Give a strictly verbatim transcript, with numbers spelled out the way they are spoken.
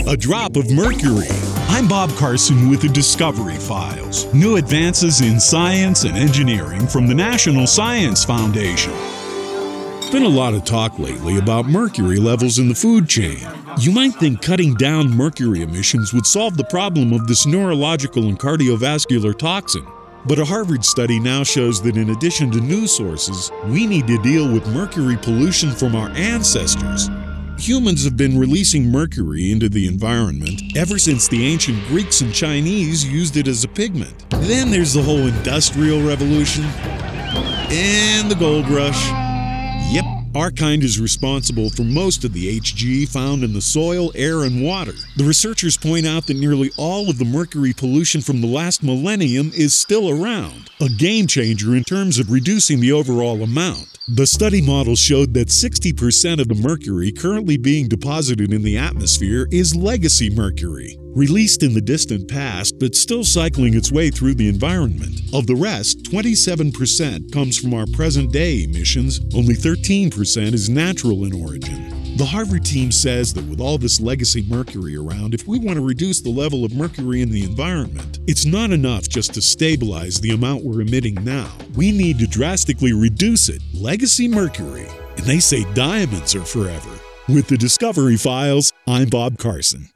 A drop of mercury. I'm Bob Carson with the Discovery Files. New advances in science and engineering from the National Science Foundation. Been a lot of talk lately about mercury levels in the food chain. You might think cutting down mercury emissions would solve the problem of this neurological and cardiovascular toxin. But a Harvard study now shows that in addition to new sources, we need to deal with mercury pollution from our ancestors. Humans have been releasing mercury into the environment ever since the ancient Greeks and Chinese used it as a pigment. Then there's the whole Industrial Revolution and the gold rush. Yep, our kind is responsible for most of the H G found in the soil, air, and water. The researchers point out that nearly all of the mercury pollution from the last millennium is still around, a game changer in terms of reducing the overall amount. The study model showed that sixty percent of the mercury currently being deposited in the atmosphere is legacy mercury, released in the distant past but still cycling its way through the environment. Of the rest, twenty-seven percent comes from our present-day emissions, only thirteen percent is natural in origin. The Harvard team says that with all this legacy mercury around, if we want to reduce the level of mercury in the environment, it's not enough just to stabilize the amount we're emitting now. We need to drastically reduce it. Legacy mercury. And they say diamonds are forever. With the Discovery Files, I'm Bob Carson.